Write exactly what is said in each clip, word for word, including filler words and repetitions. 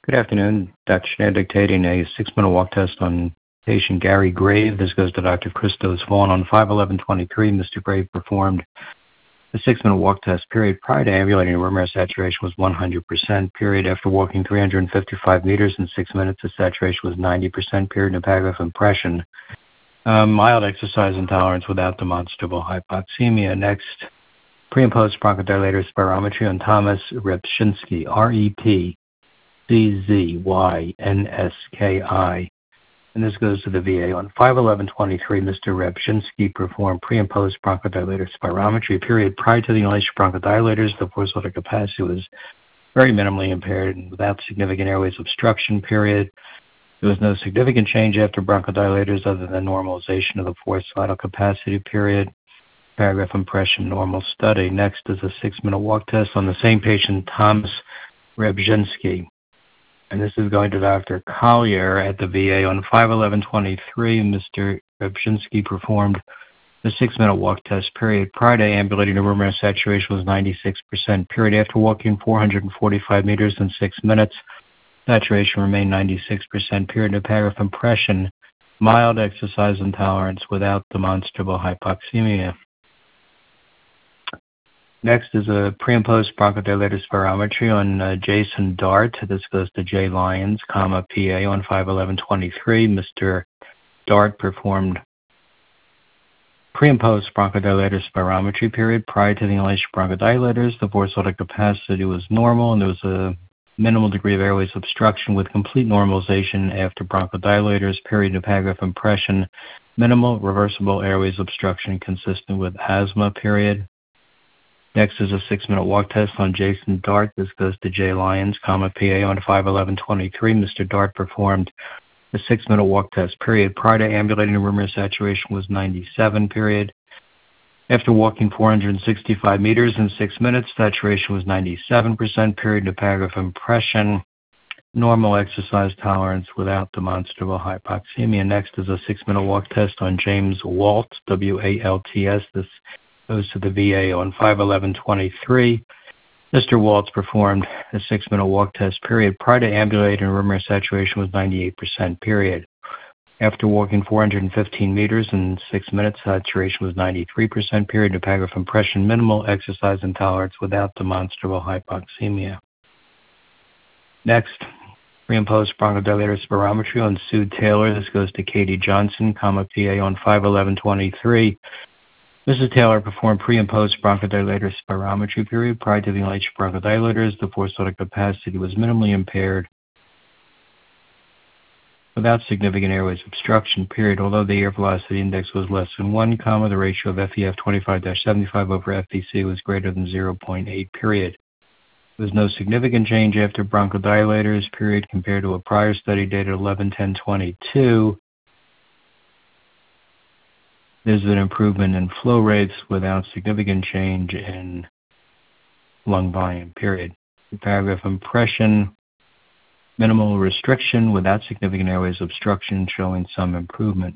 Good afternoon. Doctor Schneider dictating a six-minute walk test on patient Gary Grave. This goes to Doctor Christos Vaughn. On five eleven twenty-three, Mister Grave performed the six-minute walk test. Period prior to ambulating, room air saturation was one hundred percent. Period after walking three hundred fifty-five meters in six minutes, the saturation was ninety percent. Period in paragraph impression. Um, mild exercise intolerance without demonstrable hypoxemia. Next, pre and post bronchodilator spirometry on Thomas Repczynski, R E P C Z Y N S K I. And this goes to the V A. On five eleven twenty-three, Mister Repczynski performed pre and post bronchodilator spirometry. Period prior to the inhalation bronchodilators, the forced vital capacity was very minimally impaired and without significant airways obstruction. Period. There was no significant change after bronchodilators other than normalization of the forced vital capacity. Period. Paragraph impression, normal study. Next is a six-minute walk test on the same patient, Thomas Repczynski. And this is going to Doctor Collier at the V A. On five eleven twenty-three, Mister Repczynski performed the six-minute walk test. Period prior to ambulating, the room air saturation was ninety-six percent. Period after walking four hundred forty-five meters in six minutes, saturation remained ninety-six percent. Period in paragraph impression, mild exercise intolerance without demonstrable hypoxemia. Next is a pre and post bronchodilator spirometry on uh, Jason Dart. This goes to J. Lyons, comma, P A. On five eleven twenty-three, Mister Dart performed pre and post bronchodilator spirometry. Period prior to the inhalation bronchodilators, the forced vital capacity was normal, and there was a minimal degree of airways obstruction with complete normalization after bronchodilators. Period in paragraph impression, minimal reversible airways obstruction consistent with asthma. Period. Next is a six-minute walk test on Jason Dart. This goes to J. Lyons, comma, P A. On five eleven twenty-three, Mister Dart performed the six-minute walk test. Period prior to ambulating, the room air saturation was ninety-seven. Period. After walking four hundred sixty-five meters in six minutes, saturation was ninety-seven percent. Period in paragraph impression, normal exercise tolerance without demonstrable hypoxemia. Next is a six-minute walk test on James Waltz, W A L T S. This goes to the V A. On five eleven twenty-three, Mister Waltz performed a six-minute walk test. Period prior to ambulating, room air saturation was ninety-eight percent. Period. After walking four hundred fifteen meters in six minutes, saturation was ninety-three percent. Period in paragraph impression, minimal exercise intolerance without demonstrable hypoxemia. Next, pre and post bronchodilator spirometry on Sue Taylor. This goes to Katie Johnson, comma, P A. On five eleven twenty-three, Missus Taylor performed pre and post bronchodilator spirometry. Period prior to the inhalation bronchodilators, the forced vital capacity was minimally impaired without significant airways obstruction. Period. Although the air velocity index was less than one, comma, the ratio of F E F twenty-five dash seventy-five over F V C was greater than zero point eight. Period. There was no significant change after bronchodilators. Period compared to a prior study dated eleven ten twenty-two. There's an improvement in flow rates without significant change in lung volume. Period. The paragraph impression, minimal restriction without significant airways obstruction, showing some improvement.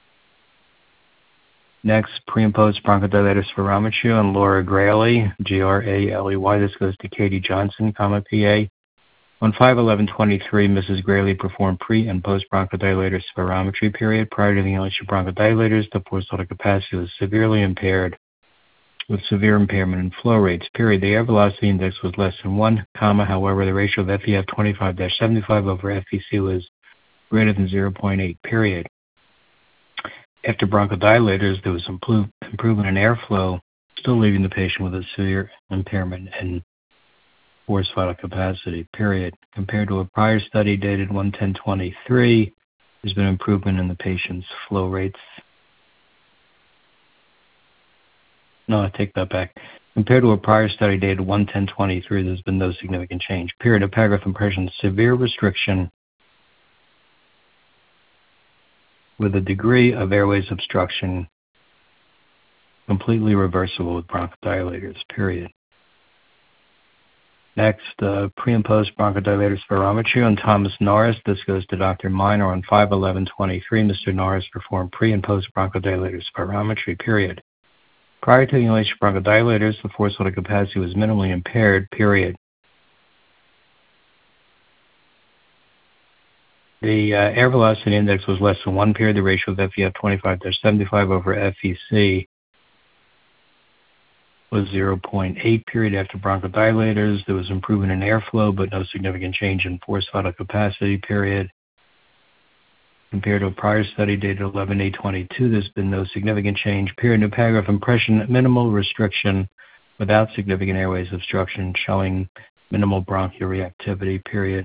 Next, pre and post bronchodilator spirometry on Laura Grayley, G R A L E Y. This goes to Katie Johnson, comma, P A. On five eleven twenty-three, Missus Grayley performed pre and post bronchodilator spirometry. Period prior to the inhalation bronchodilators, the forced vital capacity was severely impaired with severe impairment in flow rates. Period. The air velocity index was less than one, comma. However, the ratio of F E F twenty-five dash seventy-five over F V C was greater than zero point eight. Period. After bronchodilators, there was improve, improvement in airflow, still leaving the patient with a severe impairment in forced vital capacity. Period. Compared to a prior study dated one ten twenty-three, there's been improvement in the patient's flow rates. No, I take that back. Compared to a prior study dated one ten twenty-three, there's been no significant change. Period. Of paragraph impression, severe restriction with a degree of airways obstruction completely reversible with bronchodilators. Period. Next, uh, pre and post bronchodilator spirometry on Thomas Norris. This goes to Doctor Miner. On five eleven twenty-three, Mister Norris performed pre and post bronchodilator spirometry. Period. Prior to the inhalation bronchodilators, the forced vital capacity was minimally impaired. Period. The uh, air velocity index was less than one period. The ratio of F E F twenty-five seventy-five over F E C was zero point eight period after bronchodilators. There was improvement in airflow, but no significant change in forced vital capacity period. Compared to a prior study dated eleven eight twenty-two, there's been no significant change. Period. New paragraph impression, minimal restriction without significant airways obstruction, showing minimal bronchial reactivity. Period.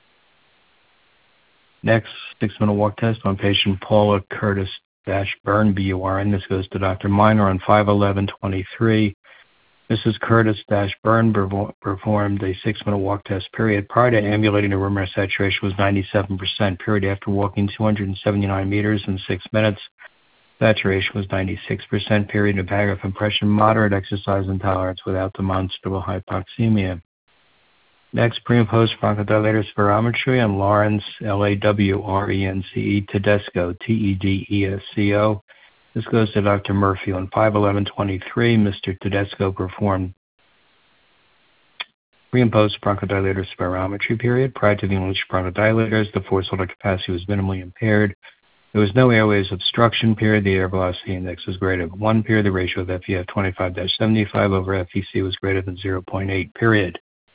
Next, six-minute walk test on patient Paula Curtis-Byrne, B U R N. This goes to Doctor Miner on five eleven twenty-three. Missus Curtis-Byrne performed a six-minute walk test. Period. Prior to ambulating, the room air saturation was ninety-seven percent. Period. After walking two hundred seventy-nine meters in six minutes, saturation was ninety-six percent. Period. New paragraph impression, moderate exercise intolerance without demonstrable hypoxemia. Next, pre and post bronchodilator spirometry on Lawrence, L A W R E N C E, Tedesco, T E D E S C O. This goes to Doctor Murphy on five eleven twenty-three. Mister Tedesco performed pre and post bronchodilator spirometry. Period. Prior to the unleashed bronchodilators, the forced vital capacity was minimally impaired. There was no airways obstruction. Period. The air velocity index was greater than one. Period. The ratio of F E F twenty-five seventy-five over F E C was greater than zero point eight. Period.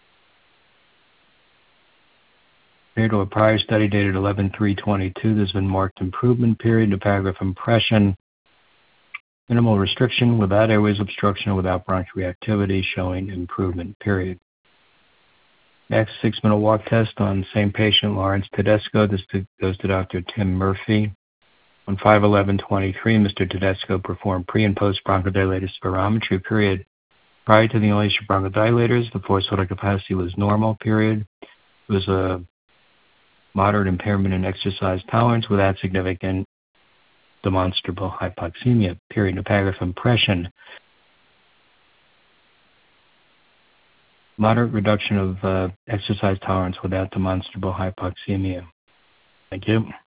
Compared to a prior study dated eleven three twenty-two, there's been marked improvement. Period. New paragraph impression, minimal restriction without airways obstruction or without bronchial reactivity, showing improvement. Period. Next, six-minute walk test on same patient, Lawrence Tedesco. This goes to Doctor Tim Murphy. On five eleven twenty-three, Mister Tedesco performed pre and post bronchodilator spirometry. Period. Prior to the inhalation of bronchodilators, the forced vital capacity was normal. Period. It was a moderate impairment in exercise tolerance without significant demonstrable hypoxemia. Period. New paragraph impression, moderate reduction of uh, exercise tolerance without demonstrable hypoxemia. Thank you.